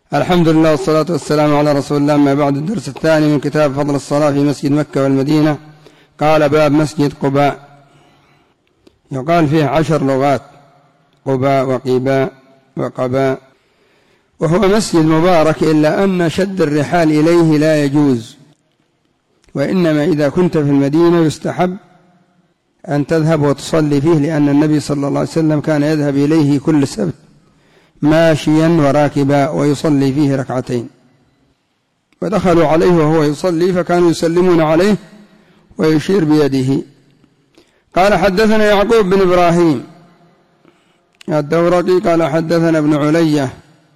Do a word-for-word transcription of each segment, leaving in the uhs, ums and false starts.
الحمد لله والصلاة والسلام على رسول الله. ما بعد، الدرس الثاني من كتاب فضل الصلاة في مسجد مكة والمدينة. قال: باب مسجد قباء. يقال فيه عشر لغات: قباء وقباء وقباء، وهو مسجد مبارك، إلا أن شد الرحال إليه لا يجوز، وإنما إذا كنت في المدينة يستحب أن تذهب وتصلي فيه، لأن النبي صلى الله عليه وسلم كان يذهب إليه كل سبت ماشيا وراكبا ويصلي فيه ركعتين، ودخلوا عليه وهو يصلي فكانوا يسلمون عليه ويشير بيده. قال: حدثنا يعقوب بن إبراهيم الدورقي قال: حدثنا ابن علية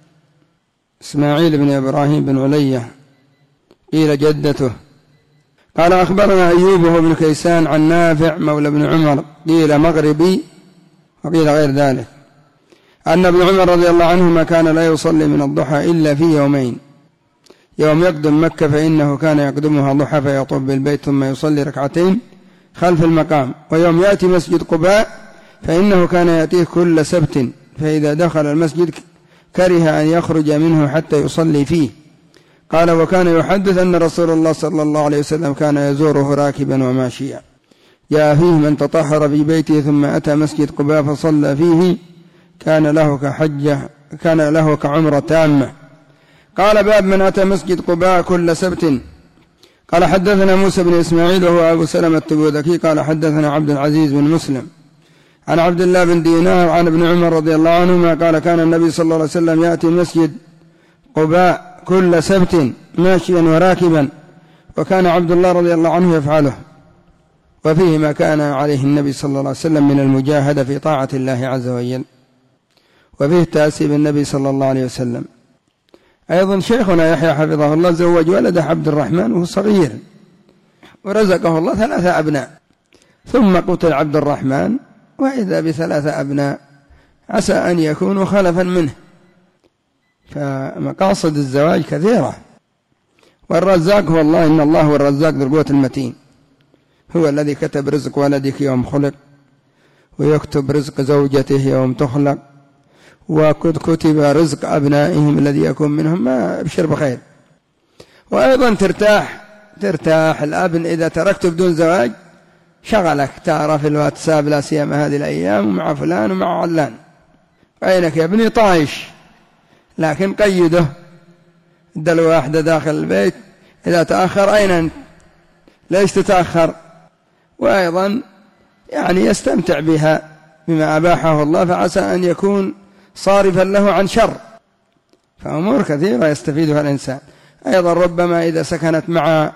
إسماعيل بن إبراهيم بن علية قيل جدته قال: أخبرنا أيوب هو بن كيسان عن نافع مولى بن عمر قيل مغربي وقيل غير ذلك، أن ابن عمر رضي الله عنهما كان لا يصلي من الضحى إلا في يومين: يوم يقدم مكة فإنه كان يقدمها ضحى فيطوف بالبيت ثم يصلي ركعتين خلف المقام، ويوم يأتي مسجد قباء فإنه كان يأتيه كل سبت، فإذا دخل المسجد كره أن يخرج منه حتى يصلي فيه. قال: وكان يحدث أن رسول الله صلى الله عليه وسلم كان يزوره راكبا وماشيا. جاء فيه من تطهر في بيته ثم أتى مسجد قباء فصلى فيه كان له كحجة كان له كعمرة تامة. قال: باب من أتى مسجد قباء كل سبت. قال: حدثنا موسى بن إسماعيل وهو أبو سلمة التبوذكي قال: حدثنا عبد العزيز بن مسلم عن عبد الله بن دينار عن ابن عمر رضي الله عنهما قال: كان النبي صلى الله عليه وسلم يأتي مسجد قباء كل سبت ماشيا وراكبا، وكان عبد الله رضي الله عنه يفعله. وفيه ما كان عليه النبي صلى الله عليه وسلم من المجاهدة في طاعة الله عز وجل، وفيه تأسيب النبي صلى الله عليه وسلم. أيضا شيخنا يحيى حفظه الله زوج ولده عبد الرحمن وهو صغير، ورزقه الله ثلاثة أبناء، ثم قتل عبد الرحمن وإذا بثلاثة أبناء عسى أن يكونوا خلفا منه. فمقاصد الزواج كثيرة، والرزاق هو الله، إن الله هو الرزاق ذو القوة المتين، هو الذي كتب رزق ولدك يوم خلق، ويكتب رزق زوجته يوم تخلق، وقد كتب رزق أبنائهم الذي يكون منهم، ما أبشر بخير. وأيضا ترتاح ترتاح الأبن إذا تركته بدون زواج، شغلك ترى في الواتساب لا سيما هذه الأيام ومع فلان ومع علان، عينك يا ابني طايش، لكن قيده دل واحدة داخل البيت، إذا تأخر أين أنت؟ ليش تتأخر؟ وأيضا يعني يستمتع بها بما أباحه الله، فعسى أن يكون صارفا له عن شر، فأمور كثيرة يستفيدها الإنسان. أيضا ربما إذا سكنت مع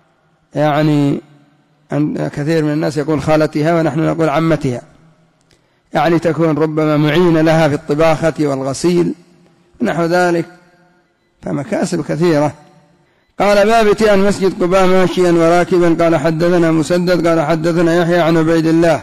يعني كثير من الناس يقول خالتها ونحن نقول عمتها، يعني تكون ربما معينة لها في الطباخة والغسيل ونحو ذلك، فمكاسب كثيرة. قال: باب اتيان مسجد قباء ماشيا وراكبا. قال: حدثنا مسدد قال: حدثنا يحيى عن عبيد الله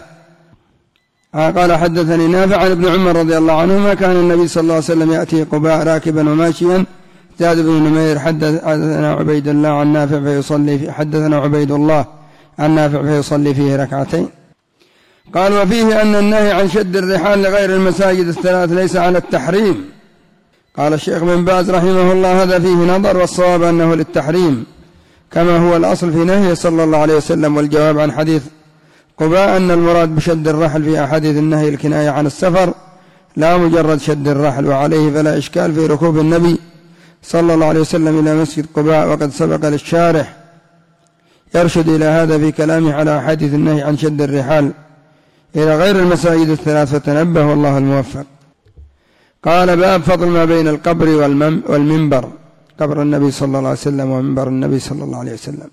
قال: حدثني نافع عن ابن عمر رضي الله عنهما كان النبي صلى الله عليه وسلم يأتي قباء راكبا وماشيا. زاد بن نمير حدثنا عبيد الله عن نافع فيصلي في حدثنا عبيد الله عن نافع فيصلي فيه ركعتين. قال: وفيه أن النهي عن شد الرحال لغير المساجد الثلاث ليس على التحريم. قال الشيخ بن باز رحمه الله: هذا فيه نظر، والصواب أنه للتحريم كما هو الأصل في نهيه صلى الله عليه وسلم. والجواب عن حديث قباء أن المراد بشد الرحل في أحاديث النهي الكناية عن السفر لا مجرد شد الرحل، وعليه فلا إشكال في ركوب النبي صلى الله عليه وسلم إلى مسجد قباء، وقد سبق للشارح يرشد إلى هذا في كلامه على أحاديث النهي عن شد الرحال إلى غير المساجد الثلاث، فتنبه والله الموفق. قال: باب فضل ما بين القبر والمنبر، قبر النبي صلى الله عليه وسلم ومنبر النبي صلى الله عليه وسلم.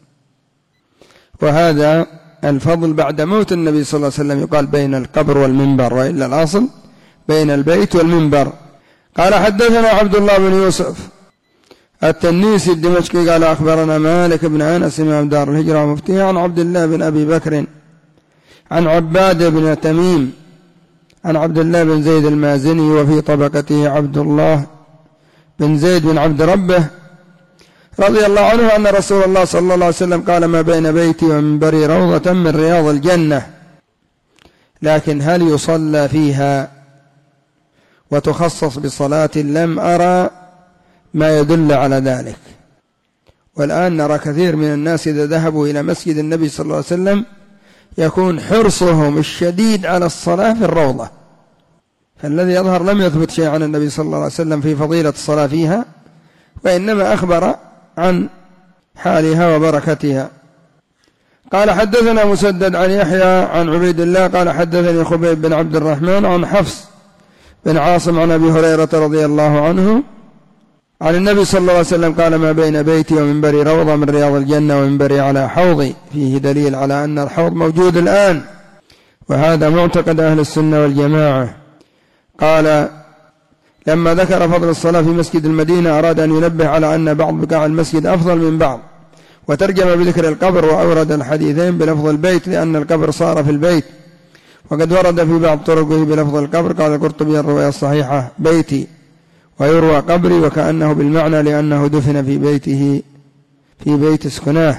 وهذا الفضل بعد موت النبي صلى الله عليه وسلم يقال بين القبر والمنبر، وإلا الأصل بين البيت والمنبر. قال: حدثنا عبد الله بن يوسف التنيسي الدمشقي قال: أخبرنا مالك بن أنس إمام دار الهجرة ومفتيها عن عبد الله بن أبي بكر عن عباد بن تميم عن عبد الله بن زيد المازني، وفي طبقته عبد الله بن زيد بن عبد ربه رضي الله عنه أن رسول الله صلى الله عليه وسلم قال: ما بين بيتي ومنبري روضة من رياض الجنة، لكن هل يصلى فيها وتخصص بصلاة لم أرى ما يدل على ذلك. والآن نرى كثير من الناس إذا ذهبوا إلى مسجد النبي صلى الله عليه وسلم يكون حرصهم الشديد على الصلاة في الروضة، فالذي يظهر لم يثبت شيء عن النبي صلى الله عليه وسلم في فضيلة الصلاة فيها، وإنما أخبر عن حالها وبركتها. قال حدثنا مسدد عن يحيى عن عبيد الله قال حدثني خبيب بن عبد الرحمن عن حفص بن عاصم عن أبي هريرة رضي الله عنه عن النبي صلى الله عليه وسلم قال ما بين بيتي ومنبري روضة من رياض الجنة ومنبري على حوضي، فيه دليل على أن الحوض موجود الآن، وهذا معتقد أهل السنة والجماعة. قال لما ذكر فضل الصلاة في مسجد المدينة أراد أن ينبه على أن بعض بقاع المسجد أفضل من بعض، وترجم بذكر القبر وأورد الحديثين بلفظ البيت لأن القبر صار في البيت، وقد ورد في بعض طرقه بلفظ القبر. قال القرطبي الرواية الصحيحة بيتي، ويروى قبري وكأنه بالمعنى لأنه دفن في بيته في بيت سكناه.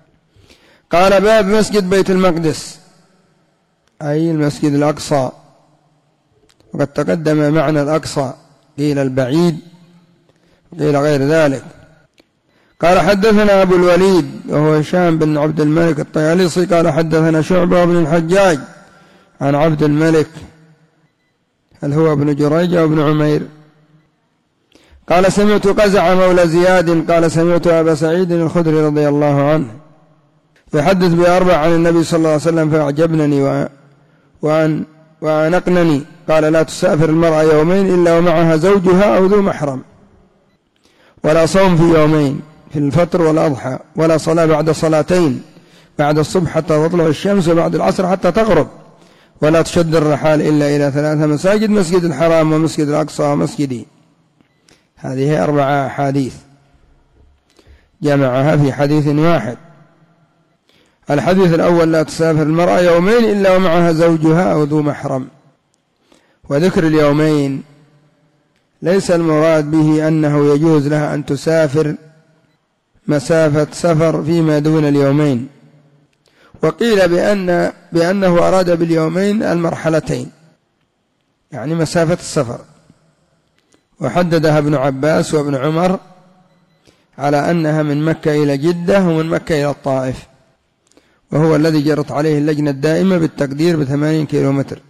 قال باب مسجد بيت المقدس أي المسجد الأقصى، وقد تقدم معنى الأقصى، قيل البعيد قيل غير ذلك. قال حدثنا أبو الوليد وهو هشام بن عبد الملك الطيالسي قال حدثنا شعبة بن الحجاج عن عبد الملك هل هو ابن جريج أو ابن عمير قال سمعت قزع مولى زياد قال سمعت أبا سعيد الخدري رضي الله عنه يحدث بأربع عن النبي صلى الله عليه وسلم فأعجبنني وأن وأنقنني. قال لا تسافر المرأة يومين إلا ومعها زوجها أو ذو محرم، ولا صوم في يومين في الفطر والأضحى، ولا صلاة بعد صلاتين، بعد الصبح حتى تطلع الشمس وبعد العصر حتى تغرب، ولا تشد الرحال إلا إلى ثلاثة مساجد مسجد الحرام ومسجد الأقصى ومسجدي. هذه أربعة أحاديث جمعها في حديث واحد. الحديث الأول لا تسافر المرأة يومين إلا ومعها زوجها أو ذو محرم. وذكر اليومين ليس المراد به أنه يجوز لها أن تسافر مسافة سفر فيما دون اليومين، وقيل بأن بأنه أراد باليومين المرحلتين يعني مسافة السفر، وحددها ابن عباس وابن عمر على أنها من مكة إلى جدة ومن مكة إلى الطائف، وهو الذي جرت عليه اللجنة الدائمة بالتقدير بثمانين كيلومتر.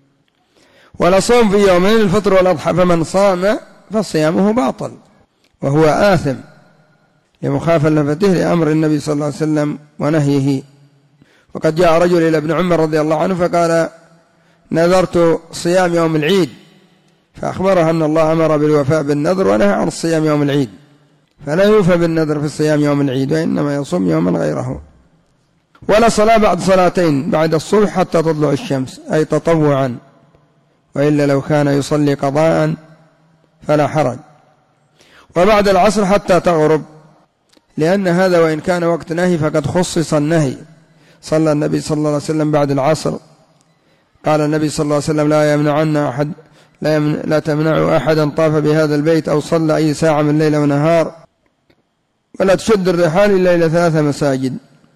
ولا صوم في يومين الفطر والأضحى، فمن صام فصيامه باطل وهو آثم لمخالفته لأمر النبي صلى الله عليه وسلم ونهيه. وقد جاء رجل إلى ابن عمر رضي الله عنه فقال نذرت صيام يوم العيد، فأخبره أن الله أمر بالوفاء بالنذر ونهى عن الصيام يوم العيد، فلا يوفى بالنذر في الصيام يوم العيد وإنما يصوم يوما غيره. ولا صلاة بعد صلاتين بعد الصبح حتى تطلع الشمس أي تطوعا، وإلا لو كان يصلي قضاء فلا حرج. وبعد العصر حتى تغرب، لأن هذا وإن كان وقت نهي فقد خصص النهي. صلى النبي صلى الله عليه وسلم بعد العصر، قال النبي صلى الله عليه وسلم لا يمنعن أحد لا, يمنع لا تمنعوا أحدا طاف بهذا البيت أو صلى أي ساعة من ليل ونهار، ولا تشد الرحال إلا إلى ثلاثة مساجد.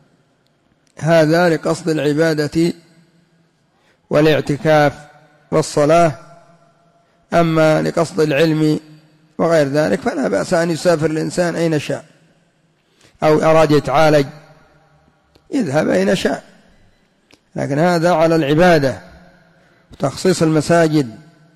هذا لقصد العبادة والاعتكاف والصلاة. أما لقصد العلم وغير ذلك فلا بأس أن يسافر الإنسان أين شاء، أو أراد يتعالج يذهب أين شاء، لكن هذا على العبادة وتخصيص المساجد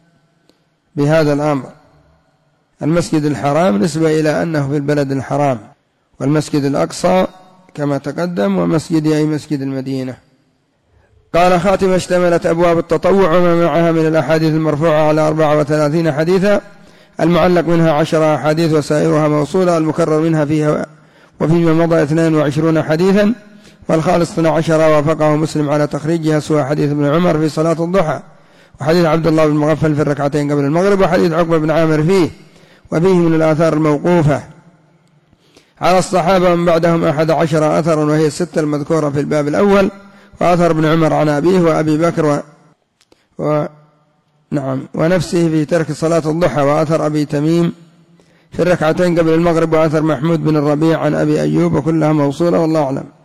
بهذا الأمر. المسجد الحرام نسبة إلى أنه في البلد الحرام، والمسجد الأقصى كما تقدم ومسجد أي مسجد المدينة. قال خاتمة اشتملت أبواب التطوع وما معها من الأحاديث المرفوعة على أربعة وثلاثين حديثا، المعلق منها عشر أحاديث وسائرها موصولة، المكرر منها فيها وفيما مضى اثنين وعشرون حديثا، والخالص اثنا عشر وافقه مسلم على تخريجها سوى حديث ابن عمر في صلاة الضحى، وحديث عبد الله بن مغفل في الركعتين قبل المغرب، وحديث عقبة بن عامر فيه. وفيه من الآثار الموقوفة على الصحابة من بعدهم أحد عشر أثرا، وهي الستة المذكورة في الباب الأول، وأثر ابن عمر عن أبيه وأبي بكر و... و... نعم ونفسه في ترك صلاة الضحى، وأثر أبي تميم في الركعتين قبل المغرب، وأثر محمود بن الربيع عن أبي أيوب، وكلها موصولة والله أعلم.